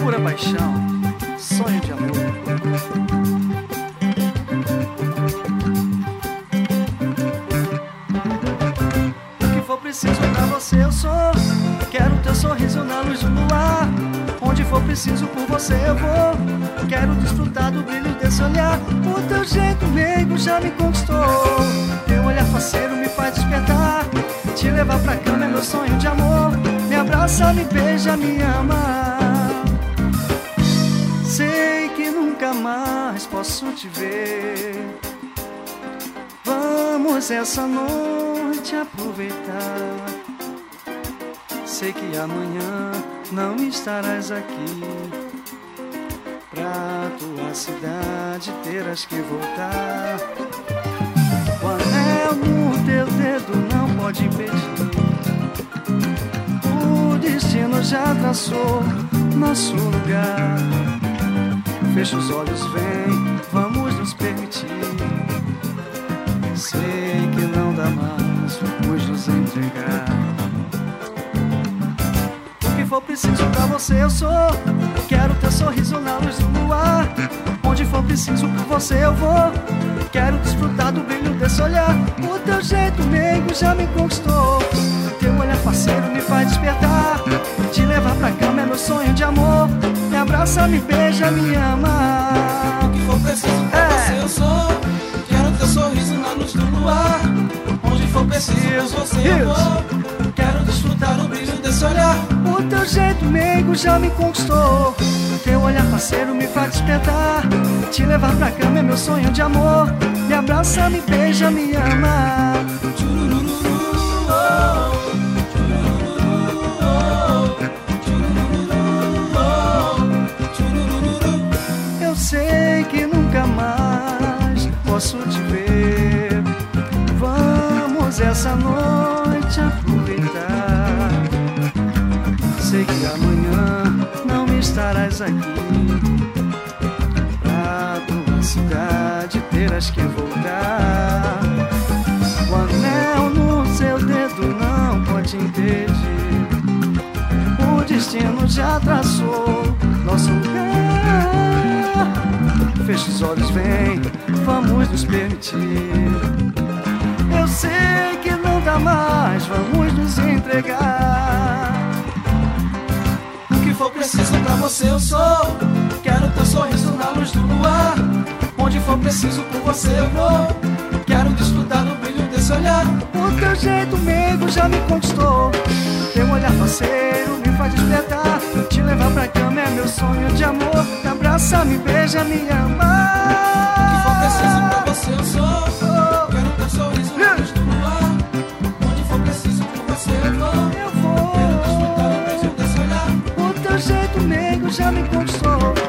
pura paixão, sonho de amor. O que for preciso pra você eu sou. Quero teu sorriso na luz do luar. Onde for preciso por você eu vou. Quero desfrutar do brilho desse olhar. O teu jeito meigo já me conquistou. Teu olhar faceiro me faz despertar. Te levar pra cama é meu sonho de amor. Me abraça, me beija, me ama. Sei que nunca mais posso te ver. Vamos essa noite aproveitar. Sei que amanhã não estarás aqui. Pra tua cidade terás que voltar. O anel no teu dedo não pode impedir. O destino já traçou nosso lugar. Fecha os olhos, vem, vamos nos permitir. Sei que não dá mais, vamos nos entregar. O que for preciso pra você eu sou. Quero teu sorriso na luz do luar. Onde for preciso por você eu vou. Quero desfrutar do brilho desse olhar. O teu jeito meigo já me conquistou. Teu olhar parceiro me faz despertar. Te levar pra cama é meu sonho de amor. Me abraça, me beija, me ama. O que for preciso pra você eu sou. Quero teu sorriso na luz do luar. Onde for preciso por você eu vou. Quero desfrutar do brilho desse olhar. O teu jeito meigo já me conquistou. Teu olhar parceiro me faz despertar. Te levar pra cama é meu sonho de amor. Me abraça, me beija, me ama. Eu sei que nunca mais posso te ver. Vamos essa noite aproveitar. Sei que amanhã não estarás aqui. Pra tua cidade terás que voltar. O anel no seu dedo não pode impedir. O destino já traçou nosso lugar. Fecha os olhos, vem, vamos nos permitir. Eu sei que não dá mais, vamos nos entregar. O que for preciso pra você eu sou. Quero teu sorriso na luz do luar. Onde for preciso por você eu vou. Quero desfrutar do brilho desse olhar. O teu jeito meigo já me conquistou. Teu olhar parceiro me faz despertar. Te levar pra cama é meu sonho de amor. Me abraça, me beija, me ama. O que for preciso pra você eu sou. Quero teu sorriso na luz do luar. Onde for preciso por você eu vou. Quero desfrutar do brilho desse olhar. O teu jeito meigo já me conquistou.